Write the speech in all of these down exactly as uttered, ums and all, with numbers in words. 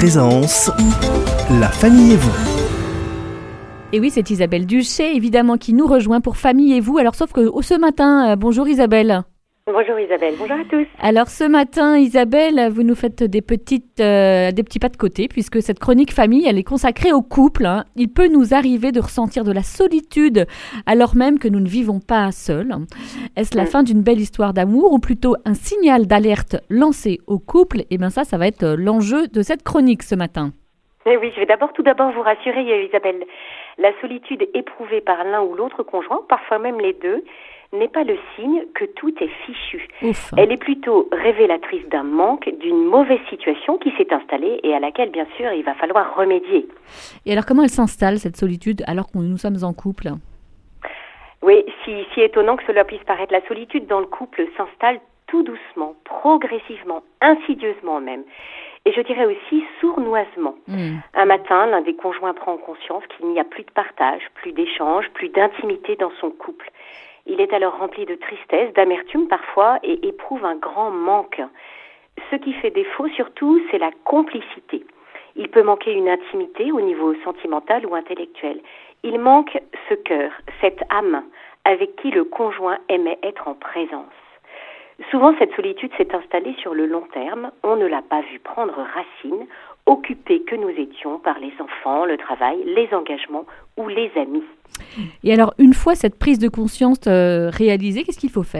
présence, La Famille et vous. Et oui, c'est Isabelle Duché, évidemment, qui nous rejoint pour Famille et vous. Alors, sauf que oh, ce matin, euh, bonjour Isabelle. Bonjour Isabelle, bonjour à tous. Alors, ce matin, Isabelle, vous nous faites des, petites, euh, des petits pas de côté, puisque cette chronique famille, elle est consacrée au couple. Hein. Il peut nous arriver de ressentir de la solitude, alors même que nous ne vivons pas seuls. Est-ce la mmh. fin d'une belle histoire d'amour, ou plutôt un signal d'alerte lancé au couple? Eh bien ça, ça va être l'enjeu de cette chronique ce matin. Eh oui, je vais d'abord tout d'abord vous rassurer, Isabelle. La solitude éprouvée par l'un ou l'autre conjoint, parfois même les deux, n'est pas le signe que tout est fichu. Ouf. Elle est plutôt révélatrice d'un manque, d'une mauvaise situation qui s'est installée et à laquelle, bien sûr, il va falloir remédier. Et alors, comment elle s'installe, cette solitude, alors que nous sommes en couple ? Oui, si, si étonnant que cela puisse paraître, la solitude dans le couple s'installe tout doucement, progressivement, insidieusement même. Et je dirais aussi sournoisement. Mmh. Un matin, l'un des conjoints prend conscience qu'il n'y a plus de partage, plus d'échange, plus d'intimité dans son couple. Il est alors rempli de tristesse, d'amertume parfois, et éprouve un grand manque. Ce qui fait défaut surtout, c'est la complicité. Il peut manquer une intimité au niveau sentimental ou intellectuel. Il manque ce cœur, cette âme, avec qui le conjoint aimait être en présence. Souvent, cette solitude s'est installée sur le long terme. On ne l'a pas vu prendre racine, occupés que nous étions par les enfants, le travail, les engagements ou les amis. Et alors, une fois cette prise de conscience euh, réalisée, qu'est-ce qu'il faut faire ?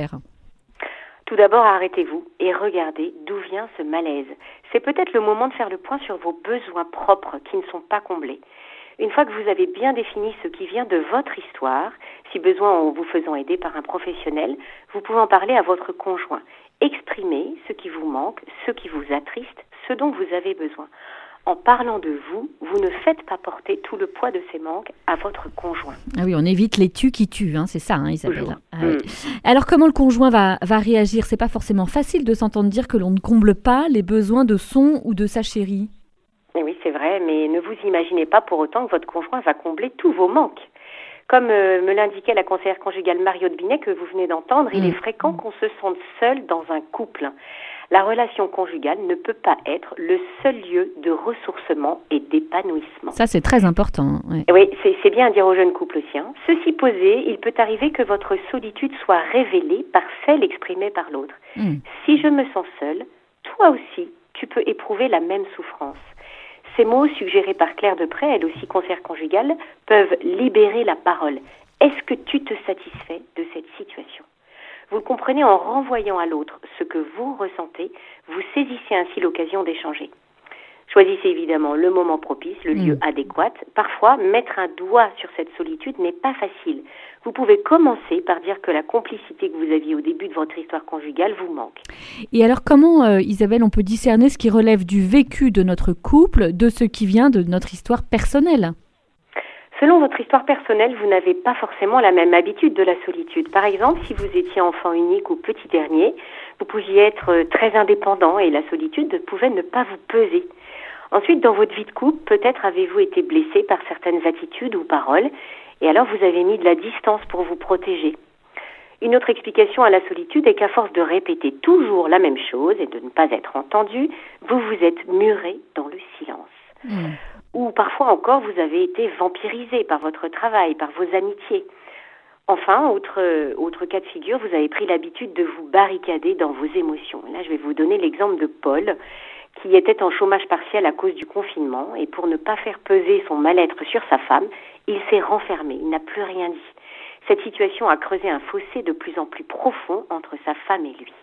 Tout d'abord, arrêtez-vous et regardez d'où vient ce malaise. C'est peut-être le moment de faire le point sur vos besoins propres qui ne sont pas comblés. Une fois que vous avez bien défini ce qui vient de votre histoire, si besoin en vous faisant aider par un professionnel, vous pouvez en parler à votre conjoint. Exprimez ce qui vous manque, ce qui vous attriste, ce dont vous avez besoin. En parlant de vous, vous ne faites pas porter tout le poids de ces manques à votre conjoint. Ah oui, on évite les tu qui tuent, hein, c'est ça, hein, Isabelle. Ah oui. Alors, comment le conjoint va, va réagir ? C'est pas forcément facile de s'entendre dire que l'on ne comble pas les besoins de son ou de sa chérie. Et oui, c'est vrai, mais ne vous imaginez pas pour autant que votre conjoint va combler tous vos manques. Comme euh, me l'indiquait la conseillère conjugale Mariotte Binet que vous venez d'entendre, mmh. il est fréquent qu'on se sente seul dans un couple. La relation conjugale ne peut pas être le seul lieu de ressourcement et d'épanouissement. Ça, c'est très important. Ouais. Oui, c'est, c'est bien à dire aux jeunes couples aussi. Hein. Ceci posé, il peut arriver que votre solitude soit révélée par celle exprimée par l'autre. Mmh. Si je me sens seule, toi aussi, tu peux éprouver la même souffrance. Ces mots, suggérés par Claire Depré, elle aussi conseillère conjugale, peuvent libérer la parole. Est-ce que tu te satisfais de cette situation ? Vous le comprenez en renvoyant à l'autre ce que vous ressentez, vous saisissez ainsi l'occasion d'échanger. Choisissez évidemment le moment propice, le lieu mmh. adéquat. Parfois, mettre un doigt sur cette solitude n'est pas facile. Vous pouvez commencer par dire que la complicité que vous aviez au début de votre histoire conjugale vous manque. Et alors comment, euh, Isabelle, on peut discerner ce qui relève du vécu de notre couple de ce qui vient de notre histoire personnelle ? Selon votre histoire personnelle, vous n'avez pas forcément la même habitude de la solitude. Par exemple, si vous étiez enfant unique ou petit dernier, vous pouviez être très indépendant et la solitude pouvait ne pas vous peser. Ensuite, dans votre vie de couple, peut-être avez-vous été blessé par certaines attitudes ou paroles, et alors vous avez mis de la distance pour vous protéger. Une autre explication à la solitude est qu'à force de répéter toujours la même chose et de ne pas être entendu, vous vous êtes muré dans le silence. Mmh. Ou parfois encore, vous avez été vampirisé par votre travail, par vos amitiés. Enfin, autre, autre cas de figure, vous avez pris l'habitude de vous barricader dans vos émotions. Là, je vais vous donner l'exemple de Paul, qui était en chômage partiel à cause du confinement, et pour ne pas faire peser son mal-être sur sa femme, il s'est renfermé, il n'a plus rien dit. Cette situation a creusé un fossé de plus en plus profond entre sa femme et lui.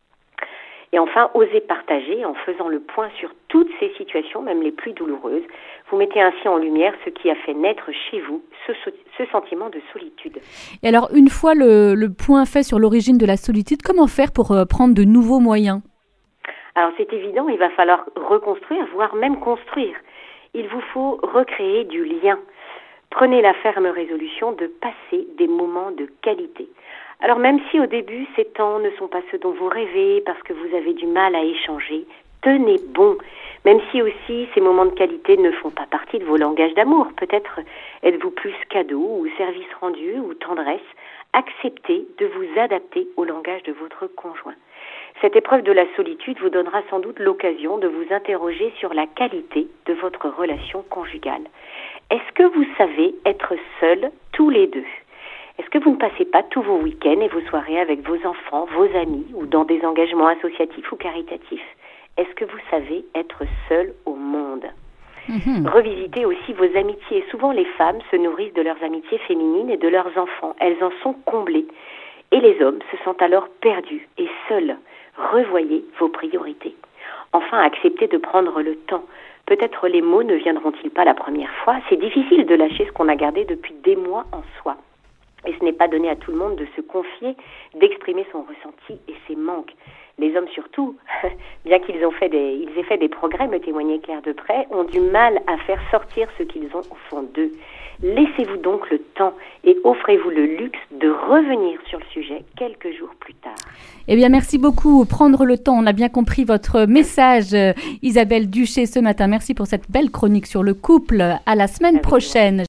Et enfin, osez partager en faisant le point sur toutes ces situations, même les plus douloureuses. Vous mettez ainsi en lumière ce qui a fait naître chez vous ce, ce sentiment de solitude. Et alors, une fois le, le point fait sur l'origine de la solitude, comment faire pour euh, prendre de nouveaux moyens ? Alors, c'est évident, il va falloir reconstruire, voire même construire. Il vous faut recréer du lien. Prenez la ferme résolution de passer des moments de qualité. Alors même si au début ces temps ne sont pas ceux dont vous rêvez parce que vous avez du mal à échanger, tenez bon. Même si aussi ces moments de qualité ne font pas partie de vos langages d'amour. Peut-être êtes-vous plus cadeau ou service rendu ou tendresse. Acceptez de vous adapter au langage de votre conjoint. Cette épreuve de la solitude vous donnera sans doute l'occasion de vous interroger sur la qualité de votre relation conjugale. Est-ce que vous savez être seuls tous les deux ? Est-ce que vous ne passez pas tous vos week-ends et vos soirées avec vos enfants, vos amis ou dans des engagements associatifs ou caritatifs ? Est-ce que vous savez être seuls au monde ? Mmh. Revisitez aussi vos amitiés. Et souvent, les femmes se nourrissent de leurs amitiés féminines et de leurs enfants. Elles en sont comblées. Et les hommes se sentent alors perdus et seuls. Revoyez vos priorités. Enfin, acceptez de prendre le temps. Peut-être les mots ne viendront-ils pas la première fois. C'est difficile de lâcher ce qu'on a gardé depuis des mois en soi. Et ce n'est pas donné à tout le monde de se confier, d'exprimer son ressenti et ses manques. Les hommes surtout, bien qu'ils ont fait des, ils aient fait des progrès, me témoignait Claire Deprez, ont du mal à faire sortir ce qu'ils ont au fond d'eux. Laissez-vous donc le temps et offrez-vous le luxe de revenir sur le sujet quelques jours plus tard. Eh bien, merci beaucoup. Prendre le temps, on a bien compris votre message, Isabelle Duché, ce matin. Merci pour cette belle chronique sur le couple. À la semaine prochaine.